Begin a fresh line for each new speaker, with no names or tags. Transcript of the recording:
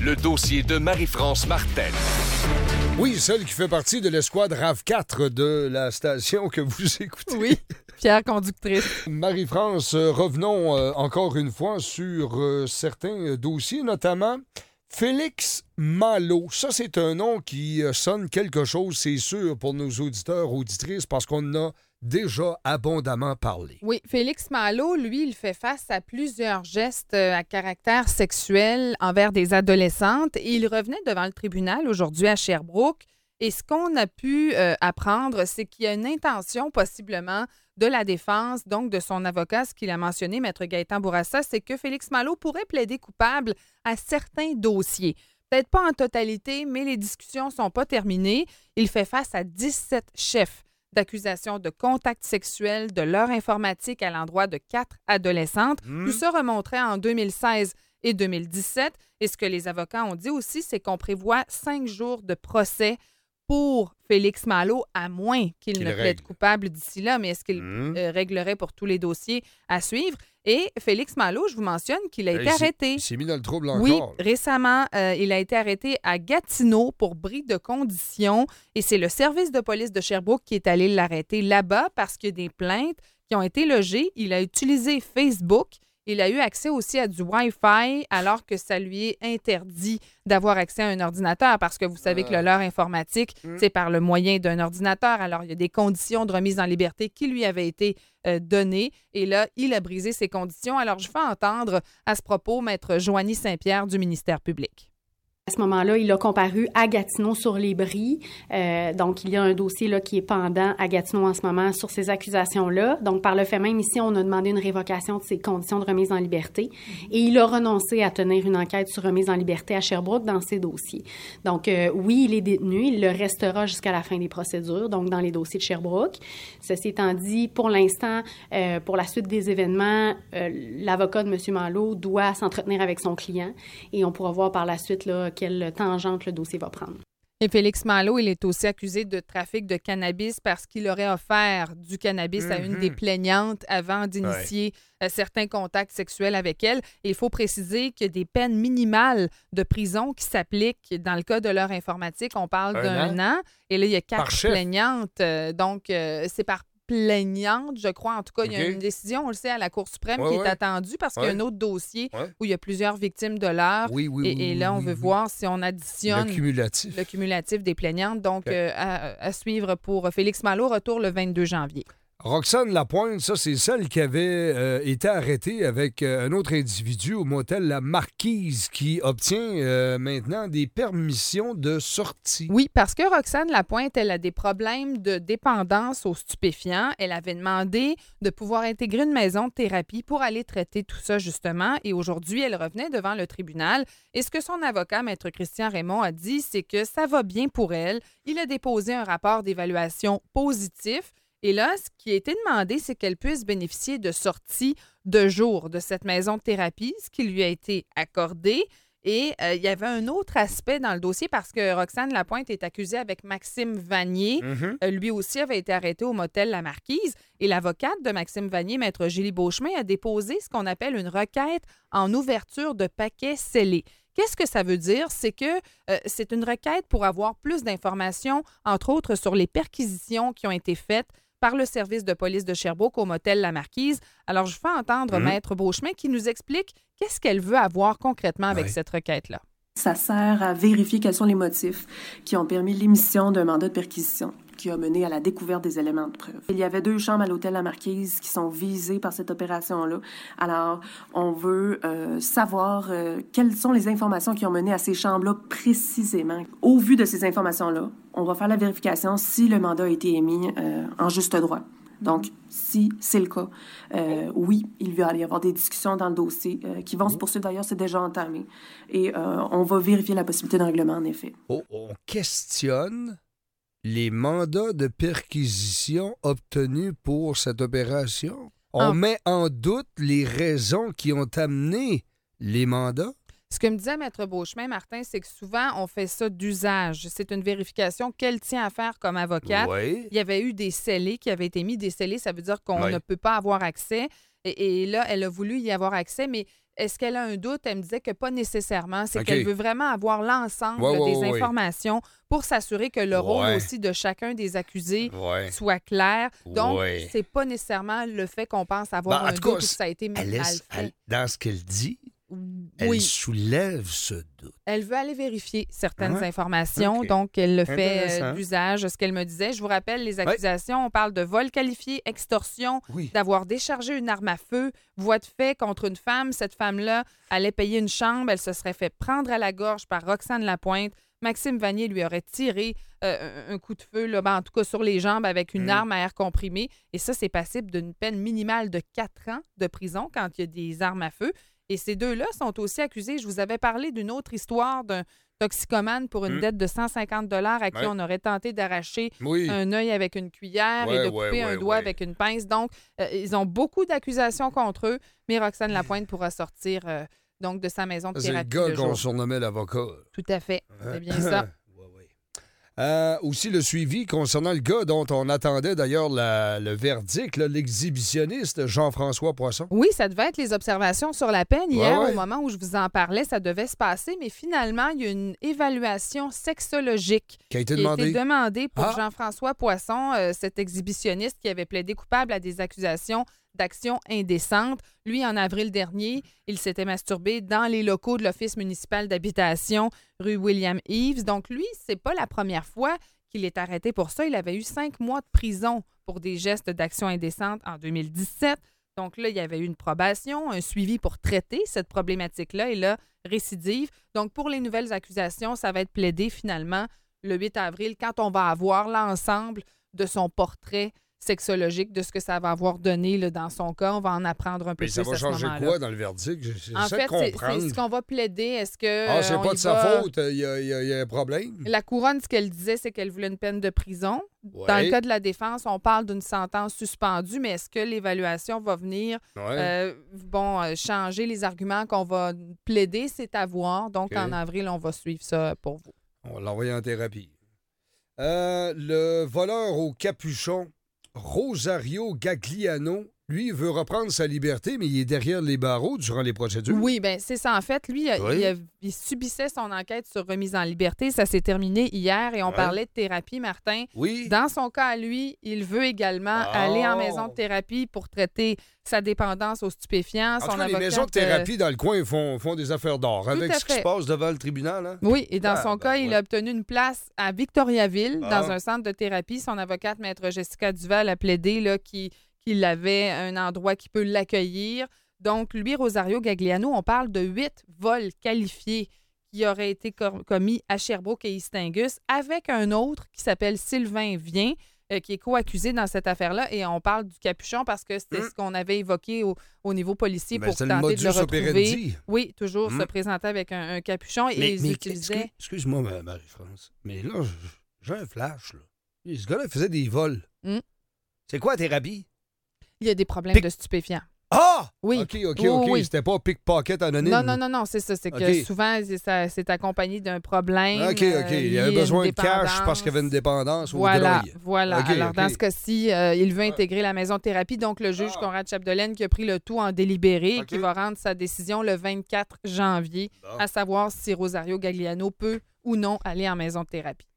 Le dossier de Marie-France Martel.
Oui, celle qui fait partie de l'escouade RAV4 de la station que vous écoutez.
Oui, fière conductrice.
Marie-France, revenons encore une fois sur certains dossiers, notamment Félix Malo. Ça, c'est un nom qui sonne quelque chose, c'est sûr, pour nos auditeurs, auditrices, parce qu'on en a déjà abondamment parlé.
Oui, Félix Malo, lui, il fait face à plusieurs gestes à caractère sexuel envers des adolescentes et il revenait devant le tribunal aujourd'hui à Sherbrooke. Et ce qu'on a pu apprendre, c'est qu'il y a une intention possiblement de la défense, donc de son avocat, ce qu'il a mentionné, Maître Gaëtan Bourassa, c'est que Félix Malo pourrait plaider coupable à certains dossiers. Peut-être pas en totalité, mais les discussions ne sont pas terminées. Il fait face à 17 chefs d'accusation de contact sexuel de l'heure informatique à l'endroit de 4 adolescentes. Tout ça remonterait en 2016 et 2017. Et ce que les avocats ont dit aussi, c'est qu'on prévoit 5 jours de procès pour Félix Malo, à moins qu'il ne plaide coupable d'ici là. Mais est-ce qu'il réglerait pour tous les dossiers à suivre? Et Félix Malo, je vous mentionne qu'il a été arrêté.
Il s'est mis dans le trouble encore.
Oui, récemment, il a été arrêté à Gatineau pour bris de conditions. Et c'est le service de police de Sherbrooke qui est allé l'arrêter là-bas parce qu'il y a des plaintes qui ont été logées. Il a utilisé Facebook. Il a eu accès aussi à du Wi-Fi alors que ça lui est interdit d'avoir accès à un ordinateur parce que vous savez que l'heure informatique, c'est par le moyen d'un ordinateur. Alors, il y a des conditions de remise en liberté qui lui avaient été données et là, il a brisé ces conditions. Alors, je fais entendre à ce propos Maître Joanie Saint-Pierre du ministère public.
À ce moment-là, il a comparu à Gatineau-sur-les-Bries. Donc, il y a un dossier là, qui est pendant à Gatineau en ce moment sur ces accusations-là. Donc, par le fait même, ici, on a demandé une révocation de ses conditions de remise en liberté. Et il a renoncé à tenir une enquête sur remise en liberté à Sherbrooke dans ces dossiers. Donc, oui, il est détenu. Il le restera jusqu'à la fin des procédures, donc dans les dossiers de Sherbrooke. Ceci étant dit, pour l'instant, pour la suite des événements, l'avocat de M. Malo doit s'entretenir avec son client et on pourra voir par la suite là, quelle tangente le dossier va prendre.
Et Félix Malo, il est aussi accusé de trafic de cannabis parce qu'il aurait offert du cannabis à une des plaignantes avant d'initier certains contacts sexuels avec elle. Et il faut préciser qu'il y a des peines minimales de prison qui s'appliquent dans le cas de l'heure informatique. On parle d'un an. Et là, il y a 4 plaignantes. Donc, c'est par plaignante, je crois. En tout cas, il y a une décision, on le sait, à la Cour suprême qui est attendue parce qu'il y a un autre dossier où il y a plusieurs victimes de l'heure. Et là, on veut voir si on additionne le cumulatif des plaignantes. Donc, à suivre pour Félix Malo, retour le 22 janvier.
Roxane Lapointe, ça, c'est celle qui avait été arrêtée avec un autre individu au motel La Marquise qui obtient maintenant des permissions de sortie.
Oui, parce que Roxane Lapointe, elle a des problèmes de dépendance aux stupéfiants. Elle avait demandé de pouvoir intégrer une maison de thérapie pour aller traiter tout ça, justement. Et aujourd'hui, elle revenait devant le tribunal. Et ce que son avocat, Maître Christian Raymond, a dit, c'est que ça va bien pour elle. Il a déposé un rapport d'évaluation positif. Et là, ce qui a été demandé, c'est qu'elle puisse bénéficier de sorties de jour de cette maison de thérapie, ce qui lui a été accordé. Et il y avait un autre aspect dans le dossier parce que Roxane Lapointe est accusée avec Maxime Vanier. Lui aussi avait été arrêté au motel La Marquise. Et l'avocate de Maxime Vanier, Maître Julie Beauchemin, a déposé ce qu'on appelle une requête en ouverture de paquet scellé. Qu'est-ce que ça veut dire? C'est que c'est une requête pour avoir plus d'informations, entre autres sur les perquisitions qui ont été faites par le service de police de Sherbrooke au motel La Marquise. Alors, je fais entendre Maître Beauchemin qui nous explique qu'est-ce qu'elle veut avoir concrètement avec cette requête-là.
Ça sert à vérifier quels sont les motifs qui ont permis l'émission d'un mandat de perquisition qui a mené à la découverte des éléments de preuve. Il y avait 2 chambres à l'hôtel La Marquise qui sont visées par cette opération-là. Alors, on veut savoir quelles sont les informations qui ont mené à ces chambres-là précisément. Au vu de ces informations-là, on va faire la vérification si le mandat a été émis en juste droit. Donc, si c'est le cas, oui, il va y avoir des discussions dans le dossier qui vont se poursuivre. D'ailleurs, c'est déjà entamé. Et on va vérifier la possibilité d'un règlement, en effet.
On questionne les mandats de perquisition obtenus pour cette opération. On met en doute les raisons qui ont amené les mandats.
Ce que me disait Maître Beauchemin, Martin, c'est que souvent, on fait ça d'usage. C'est une vérification qu'elle tient à faire comme avocate.
Oui.
Il y avait eu des scellés qui avaient été mis. Des scellés, ça veut dire qu'on ne peut pas avoir accès. Et là, elle a voulu y avoir accès, mais est-ce qu'elle a un doute? Elle me disait que pas nécessairement. C'est
OK.
qu'elle veut vraiment avoir l'ensemble des informations pour s'assurer que le rôle aussi de chacun des accusés soit clair. Donc, c'est pas nécessairement le fait qu'on pense avoir un doute ou que ça a été mal fait.
Dans ce qu'elle dit, elle soulève ce doute.
Elle veut aller vérifier certaines informations, donc elle le fait d'usage, ce qu'elle me disait. Je vous rappelle les accusations. On parle de vol qualifié, extorsion, d'avoir déchargé une arme à feu, voie de fait contre une femme. Cette femme-là allait payer une chambre. Elle se serait fait prendre à la gorge par Roxane Lapointe. Maxime Vanier lui aurait tiré un coup de feu, là, en tout cas sur les jambes, avec une arme à air comprimé. Et ça, c'est passible d'une peine minimale de 4 ans de prison quand il y a des armes à feu. Et ces deux-là sont aussi accusés. Je vous avais parlé d'une autre histoire d'un toxicomane pour une dette de 150 $ à qui on aurait tenté d'arracher un œil avec une cuillère et de couper un doigt avec une pince. Donc, ils ont beaucoup d'accusations contre eux, mais Roxane Lapointe pourra sortir donc de sa maison de thérapie.
C'est le gars qu'on surnommait l'avocat.
Tout à fait. C'est bien ça.
Aussi le suivi concernant le gars dont on attendait d'ailleurs le verdict, là, l'exhibitionniste Jean-François Poisson.
Oui, ça devait être les observations sur la peine. Hier, au moment où je vous en parlais, ça devait se passer, mais finalement, il y a une évaluation sexologique
qui a été
demandée pour Jean-François Poisson, cet exhibitionniste qui avait plaidé coupable à des accusations d'action indécente. Lui, en avril dernier, il s'était masturbé dans les locaux de l'Office municipal d'habitation, rue William-Yves. Donc, lui, c'est pas la première fois qu'il est arrêté pour ça. Il avait eu 5 mois de prison pour des gestes d'action indécente en 2017. Donc là, il y avait eu une probation, un suivi pour traiter cette problématique-là et là, récidive. Donc, pour les nouvelles accusations, ça va être plaidé finalement le 8 avril quand on va avoir l'ensemble de son portrait sexologique, de ce que ça va avoir donné là, dans son cas. On va en apprendre un peu plus à ce moment-là.
Ça va changer quoi dans le verdict?
En fait, c'est ce qu'on va plaider. Est-ce que
c'est pas de sa faute? Il y a un problème?
La couronne, ce qu'elle disait, c'est qu'elle voulait une peine de prison. Dans le cas de la défense, on parle d'une sentence suspendue, mais est-ce que l'évaluation va venir changer les arguments qu'on va plaider? C'est à voir. Donc, en avril, on va suivre ça pour vous.
On va l'envoyer en thérapie. Le voleur au capuchon, Rosario Gagliano, lui, veut reprendre sa liberté, mais il est derrière les barreaux durant les procédures.
Oui, bien, c'est ça. En fait, lui, il subissait son enquête sur remise en liberté. Ça s'est terminé hier et on parlait de thérapie, Martin.
Oui.
Dans son cas, à lui, il veut également aller en maison de thérapie pour traiter sa dépendance aux stupéfiants.
En tout cas, les maisons de thérapie dans le coin font des affaires d'or avec ce qui se passe devant le tribunal. Hein?
Oui, et dans son cas, il a obtenu une place à Victoriaville dans un centre de thérapie. Son avocate, Maître Jessica Duval, a plaidé qu'il avait un endroit qui peut l'accueillir. Donc, lui, Rosario Gagliano, on parle de 8 vols qualifiés qui auraient été commis à Sherbrooke et East-Angus avec un autre qui s'appelle Sylvain Vien, qui est co-accusé dans cette affaire-là. Et on parle du capuchon parce que c'était ce qu'on avait évoqué au niveau policier pour tenter de le retrouver. Oui, toujours se présenter avec un capuchon. Et ils utilisaient...
Excuse-moi, Marie-France, mais là, j'ai un flash. Là. Ce gars-là faisait des vols. C'est quoi la thérapie?
Il y a des problèmes de stupéfiants.
Ah!
Oui.
OK.
Oui.
C'était pas pickpocket anonyme.
Non, c'est ça. C'est que souvent, c'est accompagné d'un problème.
OK. Il avait besoin de cash parce qu'il y avait une dépendance ou
Voilà.
Okay,
Alors, dans ce cas-ci, il veut intégrer la maison de thérapie. Donc, le juge Conrad Chapdelaine qui a pris le tout en délibéré et qui va rendre sa décision le 24 janvier, à savoir si Rosario Gagliano peut ou non aller en maison de thérapie.